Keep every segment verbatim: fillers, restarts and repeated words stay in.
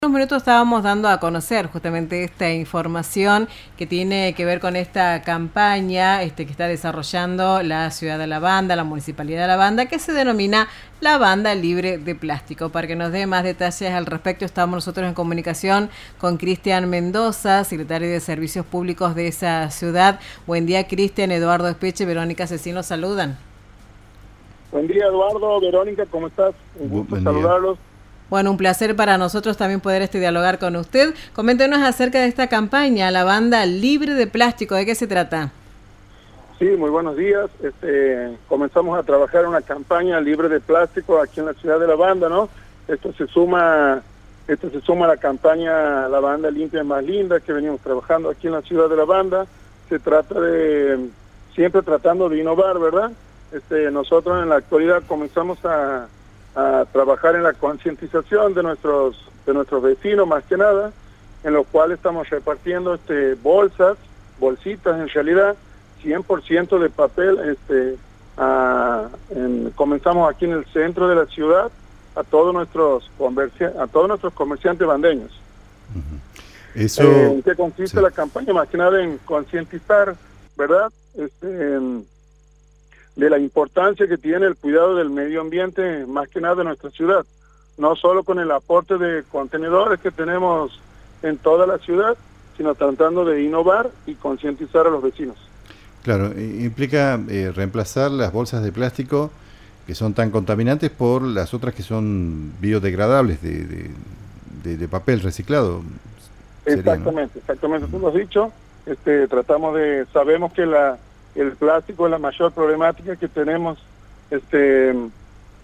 Unos minutos estábamos dando a conocer justamente esta información que tiene que ver con esta campaña este, que está desarrollando la ciudad de Lavanda, la municipalidad de Lavanda, que se denomina Lavanda Libre de Plástico. Para que nos dé más detalles al respecto, estamos nosotros en comunicación con Cristian Mendoza, secretario de Servicios Públicos de esa ciudad. Buen día, Cristian. Eduardo Espeche, Verónica Cecín los saludan. Buen día, Eduardo, Verónica, ¿cómo estás? Un gusto Buen saludarlos. Bueno, un placer para nosotros también poder este dialogar con usted. Coméntenos acerca de esta campaña, Lavanda Libre de Plástico. ¿De qué se trata? Sí, muy buenos días. Este, comenzamos a trabajar una campaña libre de plástico aquí en la ciudad de Lavanda, ¿no? Esto se suma, esto se suma a la campaña Lavanda Limpia es Más Linda que venimos trabajando aquí en la ciudad de Lavanda. Se trata de, siempre tratando de innovar, ¿verdad? Este, nosotros en la actualidad comenzamos a a trabajar en la concientización de nuestros de nuestros vecinos, más que nada, en los cuales estamos repartiendo este bolsas, bolsitas en realidad, cien por ciento de papel. Este, a, en, comenzamos aquí en el centro de la ciudad a todos nuestros comerci- a todos nuestros comerciantes bandeños. Uh-huh. Eso, eh, ¿En qué consiste sí. la campaña? Más que nada en concientizar, ¿verdad? Este, en, de la importancia que tiene el cuidado del medio ambiente, más que nada en nuestra ciudad, no solo con el aporte de contenedores que tenemos en toda la ciudad, sino tratando de innovar y concientizar a los vecinos. Claro, implica eh, reemplazar las bolsas de plástico que son tan contaminantes por las otras que son biodegradables de, de, de, de papel reciclado. Sería, Exactamente, ¿no? exactamente, tú lo has dicho. Este, tratamos de, sabemos que la el plástico es la mayor problemática que tenemos este en,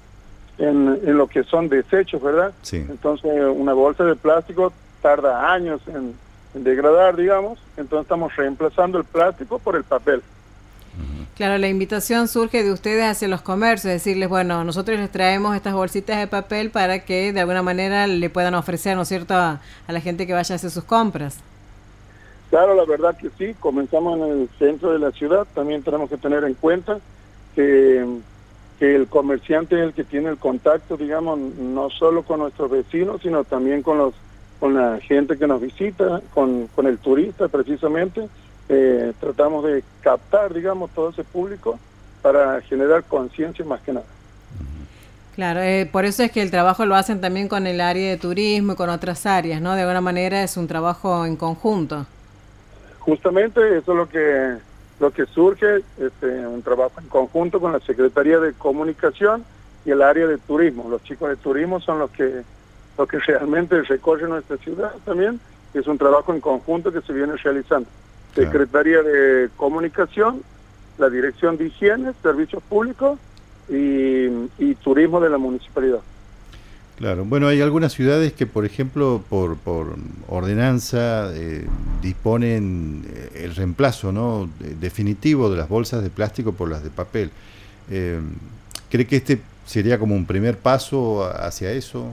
en lo que son desechos, ¿verdad? Sí. Entonces una bolsa de plástico tarda años en, en degradar, digamos, entonces estamos reemplazando el plástico por el papel. Claro, la invitación surge de ustedes hacia los comercios, decirles, bueno, nosotros les traemos estas bolsitas de papel para que de alguna manera le puedan ofrecer, ¿no es cierto?, a, a la gente que vaya a hacer sus compras. Claro, la verdad que sí, comenzamos en el centro de la ciudad, también tenemos que tener en cuenta que, que el comerciante es el que tiene el contacto, digamos, no solo con nuestros vecinos, sino también con los con la gente que nos visita, con, con el turista precisamente. Eh, tratamos de captar, digamos, todo ese público para generar conciencia más que nada. Claro, eh, por eso es que el trabajo lo hacen también con el área de turismo y con otras áreas, ¿no? De alguna manera es un trabajo en conjunto. Justamente eso es lo que lo que surge, este, un trabajo en conjunto con la Secretaría de Comunicación y el área de turismo. Los chicos de turismo son los que los que realmente recorren nuestra ciudad también. Es un trabajo en conjunto que se viene realizando. Claro. Secretaría de Comunicación, la Dirección de Higiene, Servicios Públicos y, y Turismo de la Municipalidad. Claro, bueno, hay algunas ciudades que, por ejemplo, por, por ordenanza eh, disponen el reemplazo, ¿no?, definitivo de las bolsas de plástico por las de papel. Eh, ¿Cree que este sería como un primer paso hacia eso?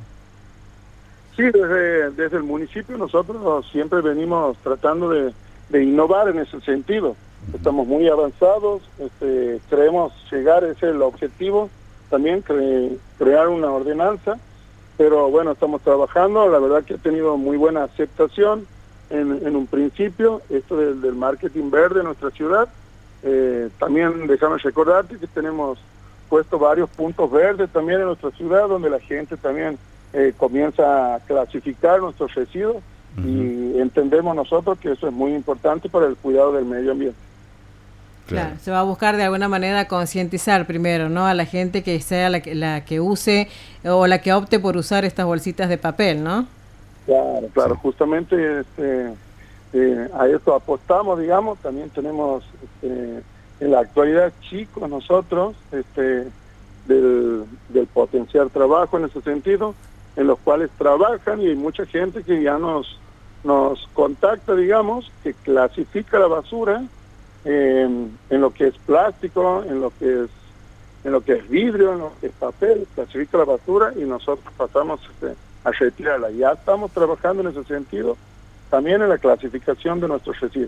Sí, desde, desde el municipio nosotros siempre venimos tratando de, de innovar en ese sentido. Uh-huh. Estamos muy avanzados, este, creemos llegar, ese es el objetivo, también cre, crear una ordenanza. Pero bueno, estamos trabajando, la verdad que ha tenido muy buena aceptación en, en un principio, esto del, del marketing verde en nuestra ciudad. Eh, también déjame recordarte que tenemos puesto varios puntos verdes también en nuestra ciudad, donde la gente también eh, comienza a clasificar nuestros residuos. Uh-huh. Y entendemos nosotros que eso es muy importante para el cuidado del medio ambiente. Claro. Claro, se va a buscar de alguna manera concientizar primero, ¿no?, a la gente que sea la que, la que use o la que opte por usar estas bolsitas de papel, ¿no? Claro, claro, sí. Justamente este, eh, a esto apostamos, digamos. También tenemos este, en la actualidad chicos nosotros este, del, del potenciar trabajo en ese sentido, en los cuales trabajan, y hay mucha gente que ya nos, nos contacta, digamos, que clasifica la basura En, en lo que es plástico, en lo que es en lo que es vidrio, en lo que es papel, clasifica la basura y nosotros pasamos este, a retirarla. Ya estamos trabajando en ese sentido, también en la clasificación de nuestros residuos.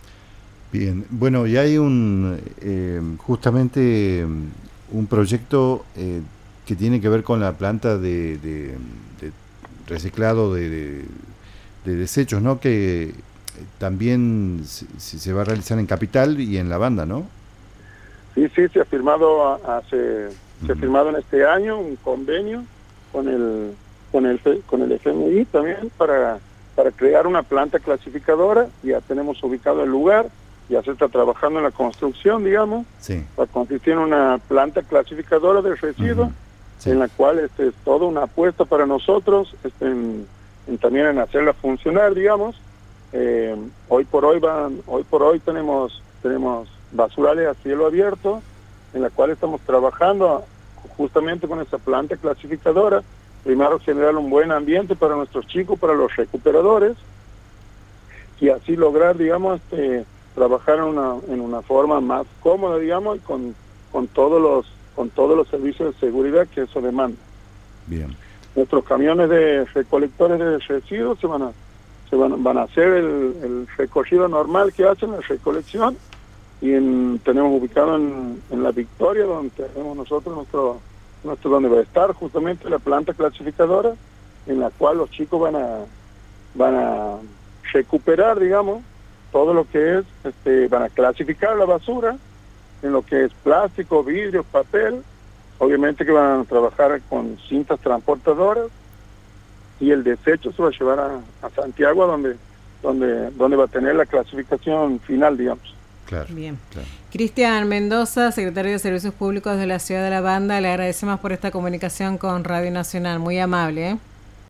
Bien, bueno, y hay un eh, justamente un proyecto eh, que tiene que ver con la planta de, de, de reciclado de, de, de desechos, ¿no? Que también se, se va a realizar en Capital y en La Banda, ¿no? Sí, sí, se ha firmado hace, uh-huh. se ha firmado en este año un convenio con el con el con el F M I también para para crear una planta clasificadora. Ya tenemos ubicado el lugar, ya se está trabajando en la construcción, digamos, sí. para consistir en una planta clasificadora de residuos, uh-huh. sí. en la cual este es toda una apuesta para nosotros, este, en, en también en hacerla funcionar, digamos. Eh, hoy por hoy van, hoy por hoy tenemos tenemos basurales a cielo abierto, en la cual estamos trabajando justamente con esa planta clasificadora. Primero, generar un buen ambiente para nuestros chicos, para los recuperadores, y así lograr, digamos, este, trabajar en una, en una forma más cómoda, digamos, y con, con todos los con todos los servicios de seguridad que eso demanda. Bien. Nuestros camiones de recolectores de residuos se van a se van, van a hacer el, el recorrido normal que hacen, la recolección, y en, tenemos ubicado en, en La Victoria, donde tenemos nosotros nuestro nuestro donde va a estar justamente la planta clasificadora, en la cual los chicos van a van a recuperar, digamos, todo lo que es, este, van a clasificar la basura en lo que es plástico, vidrio, papel. Obviamente que van a trabajar con cintas transportadoras, y el desecho se va a llevar a, a Santiago, donde donde donde va a tener la clasificación final, digamos. Claro. Bien. Claro. Cristian Mendoza, secretario de Servicios Públicos de la Ciudad de La Banda, le agradecemos por esta comunicación con Radio Nacional. Muy amable, ¿eh?